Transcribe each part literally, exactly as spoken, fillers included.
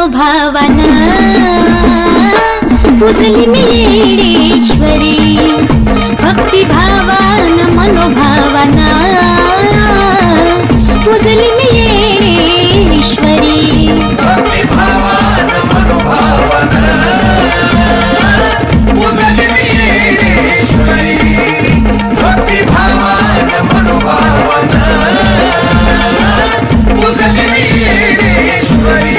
मनोभावाना पूजली मी येडेश्वरी भक्तिभावान मनोभावाना पूजली मी येडेश्वरी भक्तिभावान मनोभावाना पूजली मी येडेश्वरी भक्तिभावान मनोभावाना पूजली मी येडेश्वरी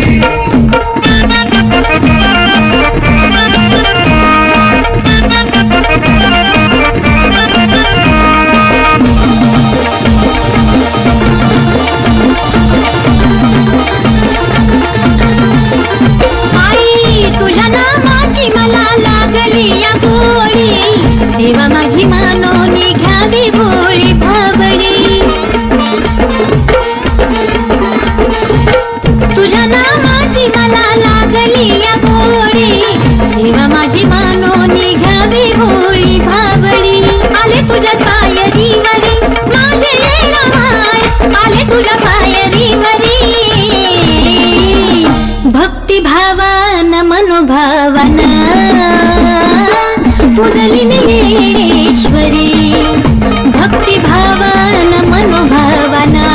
सेवा माझी मानोनी घ्यावी भोळी भाबडी तुझ्या नामाची मला लागली या गोडी सेवा माझी मानोनी घ्यावी भोळी भाबडी आले तुझ्या पायरीवरी माझे येणं माय आले तुझ्या पायरीवरी भक्तिभावान मनोभावान पूजली मी येडेश्वरी भक्तिभावान मनोभावाना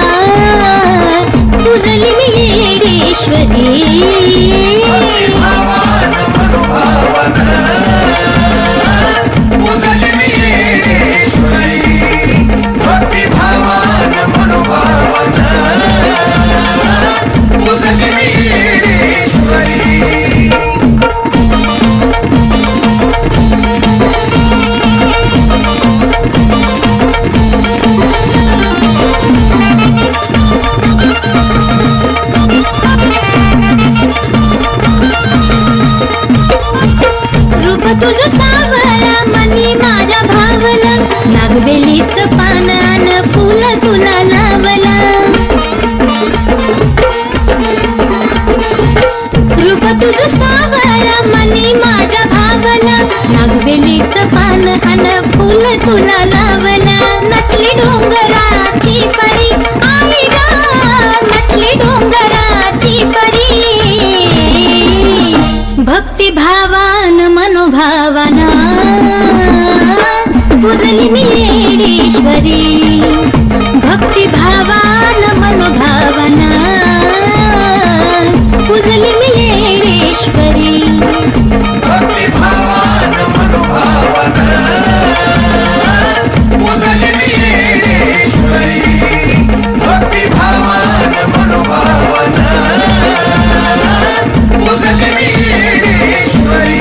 पूजली मी येडेश्वरी भक्तिभावान मनोभावाना पूजली मी येडेश्वरी भक्तिभावान मनोभावाना पूजली मी येडेश्वरी तुझं सावळा मनी माझ्या भावला नागबेलीचं पानान फुल तुला लावला रूप तुझं सावळा मनी माझ्या भावला नागबेलीचं पान अन फुल तुला लावला नटली डोंगराची परी आली गा नटली डोंगराची परी भक्तिभावान मनोभावाना पूजली मी येडेश्वरी भक्तिभावान मनोभावाना पूजली मी येडेश्वरी भक्तिभावान मनोभावाना पूजली मी येडेश्वरी भक्तिभावान मनोभावाना पूजली मी येडेश्वरी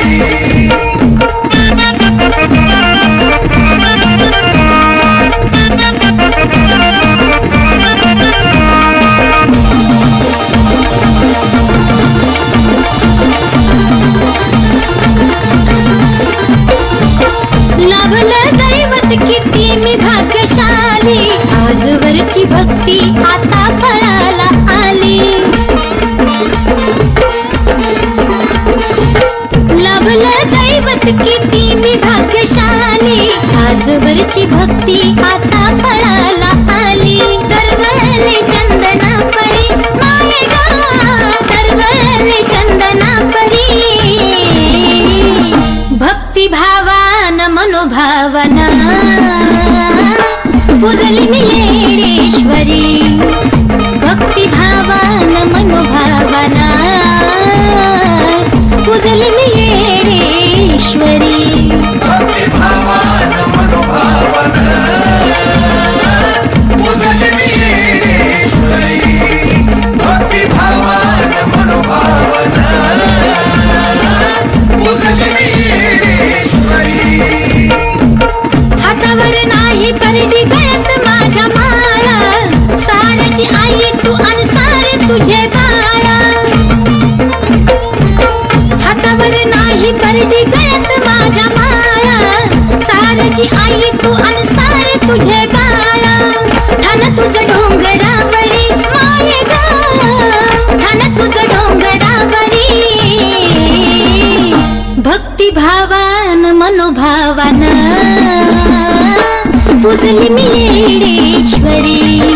लाभलं दैवत किती मी भाग्यशाली आजवरची भक्ती आता फळाला आली लाभलं दैवत किती मी भाग्यशाली आजवरची भक्ती आता फळाला आली दरवली चंदना परी मालेगा दरवली चंदना परी भक्तिभावान मनोभावाना पूजली मी येडेश्वरी भक्तिभावान मनोभावाना पूजली मी येडेश्वरी भक्तिभावान मनोभावाना पूजली मी येडेश्वरी भक्तिभावान मनोभावाना पूजली मी येडेश्वरी हातावर नाही परडी गळ्यात माझ्या माळा साऱ्याची आई तू आणि सारे तुझे बाळा हातावर नाही परडी गळ्यात माझ्या माळा साऱ्याची आई तू आणि सारे तुझे बाळा ठाण तुझं डोंगरावरी माये गा ठाण तुझं डोंगरावरी भक्तिभावान मनोभावाना पूजली मी येडेश्वरी